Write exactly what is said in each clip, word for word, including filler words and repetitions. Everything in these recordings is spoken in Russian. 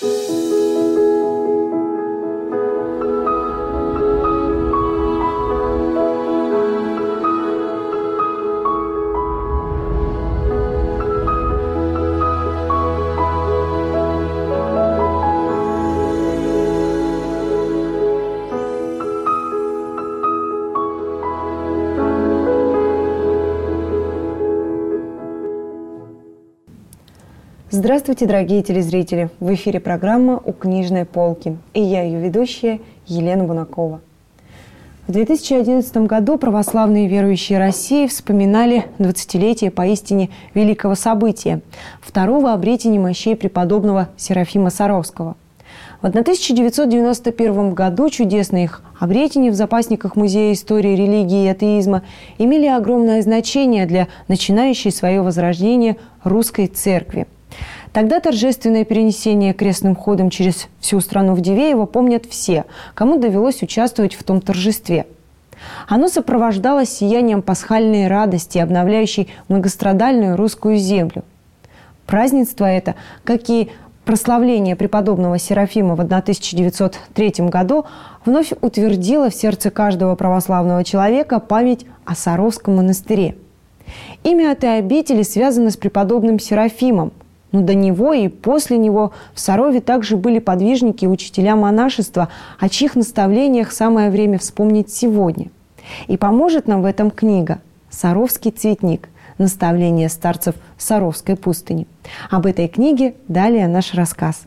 Здравствуйте, дорогие телезрители! В эфире программа «У книжной полки» и я, ее ведущая, Елена Бунакова. В две тысячи одиннадцатом году православные верующие России вспоминали двадцатилетие поистине великого события – второго обретения мощей преподобного Серафима Саровского. В тысяча девятьсот девяносто первом году чудесные их обретения в запасниках Музея истории, религии и атеизма имели огромное значение для начинающей свое возрождение русской церкви. Тогда торжественное перенесение крестным ходом через всю страну в Дивеево помнят все, кому довелось участвовать в том торжестве. Оно сопровождалось сиянием пасхальной радости, обновляющей многострадальную русскую землю. Празднество это, как и прославление преподобного Серафима в тысяча девятьсот третьем году, вновь утвердило в сердце каждого православного человека память о Саровском монастыре. Имя этой обители связано с преподобным Серафимом. Но до него и после него в Сарове также были подвижники и учителя монашества, о чьих наставлениях самое время вспомнить сегодня. И поможет нам в этом книга «Саровский цветник. Наставление старцев Саровской пустыни». Об этой книге далее наш рассказ.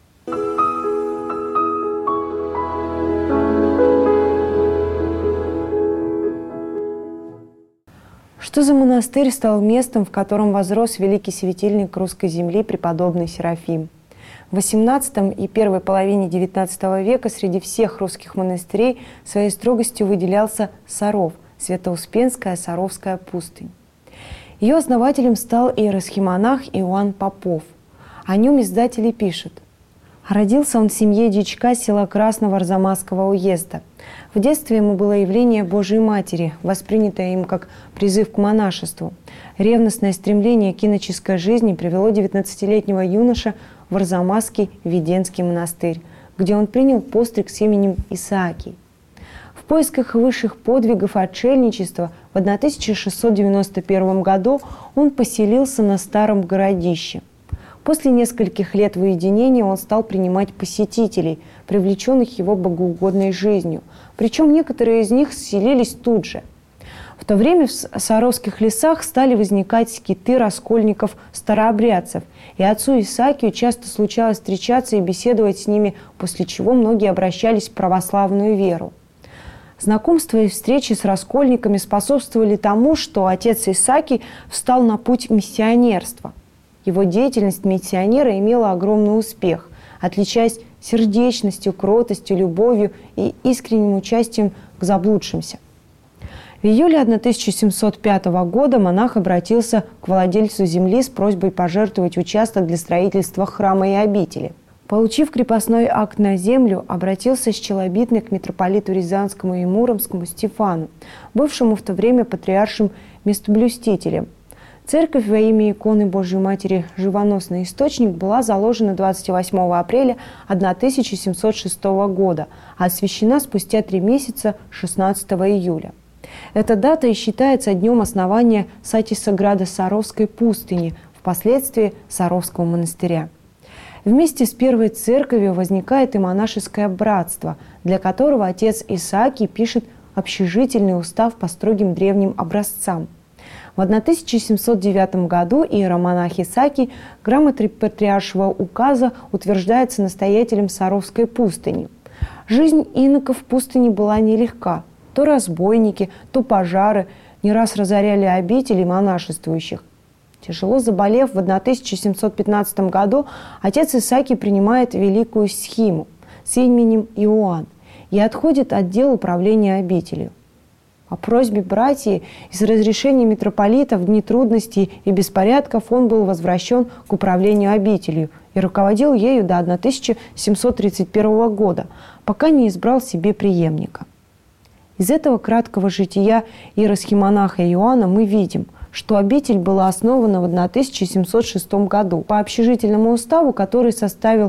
Что за монастырь стал местом, в котором возрос великий светильник русской земли преподобный Серафим? В восемнадцатом и первой половине девятнадцатого века среди всех русских монастырей своей строгостью выделялся Саров, Свято-Успенская Саровская пустынь. Ее основателем стал иеросхимонах Иоанн Попов. О нем издатели пишут: родился он в семье дьячка села Красного Арзамасского уезда. В детстве ему было явление Божией Матери, воспринятое им как призыв к монашеству. Ревностное стремление к иноческой жизни привело девятнадцатилетнего юноша в Арзамасский Веденский монастырь, где он принял постриг с именем Исаакий. В поисках высших подвигов и отшельничества в тысяча шестьсот девяносто первом году он поселился на Старом Городище. После нескольких лет в уединении он стал принимать посетителей, привлеченных его богоугодной жизнью. Причем некоторые из них селились тут же. В то время в Саровских лесах стали возникать скиты раскольников-старообрядцев, и отцу Исаакию часто случалось встречаться и беседовать с ними, после чего многие обращались в православную веру. Знакомства и встречи с раскольниками способствовали тому, что отец Исаакий встал на путь миссионерства. Его деятельность миссионера имела огромный успех, отличаясь сердечностью, кротостью, любовью и искренним участием к заблудшимся. В июле тысяча семьсот пятого года монах обратился к владельцу земли с просьбой пожертвовать участок для строительства храма и обители. Получив крепостной акт на землю, обратился с челобитной к митрополиту Рязанскому и Муромскому Стефану, бывшему в то время патриаршим местоблюстителем. Церковь во имя иконы Божьей Матери «Живоносный источник» была заложена двадцать восьмого апреля тысяча семьсот шестого года, а освящена спустя три месяца шестнадцатого июля. Эта дата и считается днем основания Сатисаграда Саровской пустыни, впоследствии Саровского монастыря. Вместе с первой церковью возникает и монашеское братство, для которого отец Исаакий пишет общежительный устав по строгим древним образцам. В тысяча семьсот девятом году иеромонах Исаакий грамотой патриаршего указа утверждается настоятелем Саровской пустыни. Жизнь иноков в пустыне была нелегка. То разбойники, то пожары не раз разоряли обители монашествующих. Тяжело заболев, в тысяча семьсот пятнадцатом году отец Исаакий принимает великую схиму с именем Иоанн и отходит от дел управления обителью. По просьбе братьев и с разрешения митрополита в дни трудностей и беспорядков он был возвращен к управлению обителью и руководил ею до тысяча семьсот тридцать первого года, пока не избрал себе преемника. Из этого краткого жития иеросхимонаха Иоанна мы видим, что обитель была основана в тысяча семьсот шестом году по общежительному уставу, который составил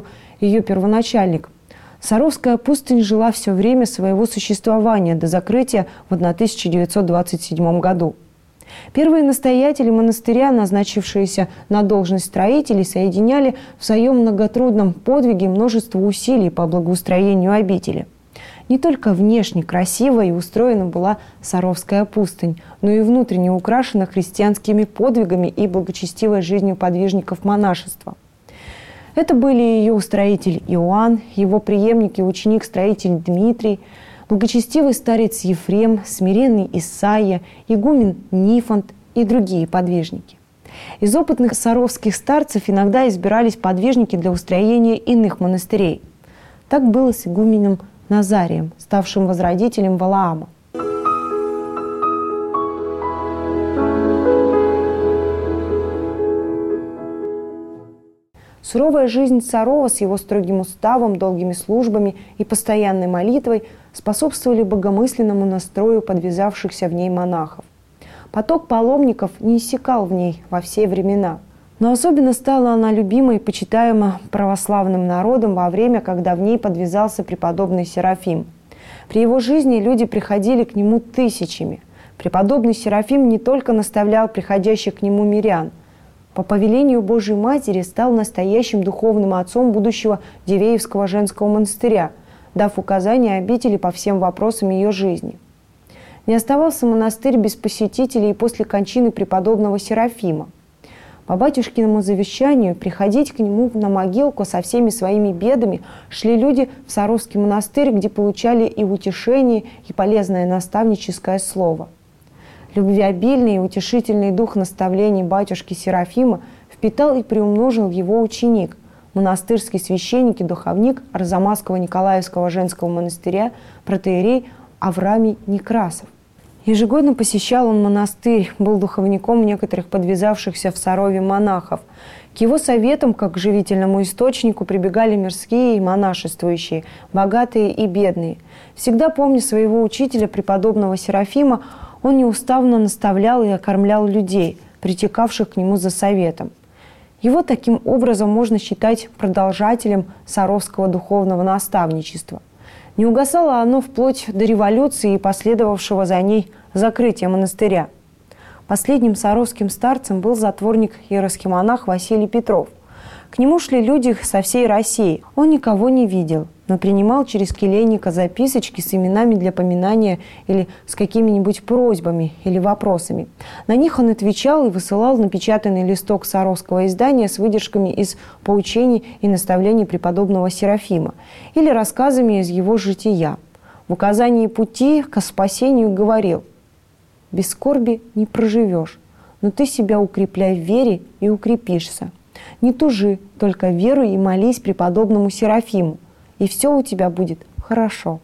ее первоначальник. Саровская пустынь жила все время своего существования до закрытия в тысяча девятьсот двадцать седьмом году. Первые настоятели монастыря, назначившиеся на должность строителей, соединяли в своем многотрудном подвиге множество усилий по благоустроению обители. Не только внешне красиво и устроена была Саровская пустынь, но и внутренне украшена христианскими подвигами и благочестивой жизнью подвижников монашества. Это были ее устроитель Иоанн, его преемник и ученик-строитель Дмитрий, благочестивый старец Ефрем, смиренный Исаия, игумен Нифонт и другие подвижники. Из опытных саровских старцев иногда избирались подвижники для устроения иных монастырей. Так было с игуменом Назарием, ставшим возродителем Валаама. Суровая жизнь Сарова с его строгим уставом, долгими службами и постоянной молитвой способствовали богомысленному настрою подвязавшихся в ней монахов. Поток паломников не иссякал в ней во все времена. Но особенно стала она любима и почитаема православным народом во время, когда в ней подвязался преподобный Серафим. При его жизни люди приходили к нему тысячами. Преподобный Серафим не только наставлял приходящих к нему мирян, по повелению Божьей Матери стал настоящим духовным отцом будущего Дивеевского женского монастыря, дав указания обители по всем вопросам ее жизни. Не оставался монастырь без посетителей и после кончины преподобного Серафима. По батюшкиному завещанию приходить к нему на могилку со всеми своими бедами шли люди в Саровский монастырь, где получали и утешение, и полезное наставническое слово. Любвеобильный и утешительный дух наставлений батюшки Серафима впитал и приумножил его ученик, монастырский священник и духовник Арзамасского Николаевского женского монастыря протоиерей Авраамий Некрасов. Ежегодно посещал он монастырь, был духовником некоторых подвязавшихся в Сарове монахов. К его советам, как к живительному источнику, прибегали мирские и монашествующие, богатые и бедные. Всегда помня своего учителя, преподобного Серафима, он неустанно наставлял и окормлял людей, притекавших к нему за советом. Его таким образом можно считать продолжателем саровского духовного наставничества. Не угасало оно вплоть до революции и последовавшего за ней закрытия монастыря. Последним саровским старцем был затворник-иерархий монах Василий Петров. К нему шли люди со всей России. Он никого не видел, но принимал через келейника записочки с именами для поминания или с какими-нибудь просьбами или вопросами. На них он отвечал и высылал напечатанный листок саровского издания с выдержками из поучений и наставлений преподобного Серафима или рассказами из его жития. В указании пути к спасению говорил: «Без скорби не проживешь, но ты себя укрепляй в вере и укрепишься. Не тужи, только веруй и молись преподобному Серафиму, и все у тебя будет хорошо».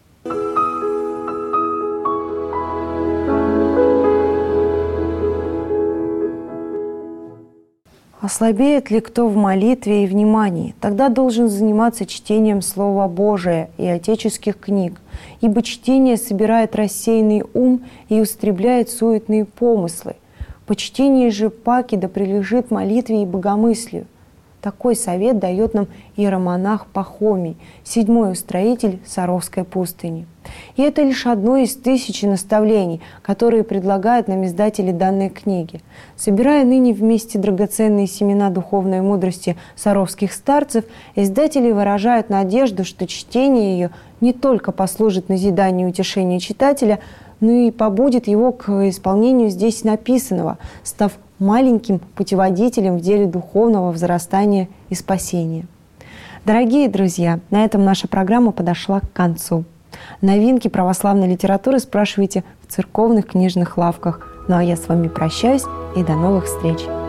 Ослабеет ли кто в молитве и внимании, тогда должен заниматься чтением Слова Божия и отеческих книг, ибо чтение собирает рассеянный ум и устремляет суетные помыслы. Почтение же паки да прилежит молитве и богомыслию. Такой совет дает нам иеромонах Пахомий, седьмой устроитель Саровской пустыни. И это лишь одно из тысячи наставлений, которые предлагают нам издатели данной книги. Собирая ныне вместе драгоценные семена духовной мудрости саровских старцев, издатели выражают надежду, что чтение ее не только послужит назиданию и утешению читателя, но и побудит его к исполнению здесь написанного, став маленьким путеводителем в деле духовного возрастания и спасения. Дорогие друзья, на этом наша программа подошла к концу. Новинки православной литературы спрашивайте в церковных книжных лавках. Ну а я с вами прощаюсь и до новых встреч.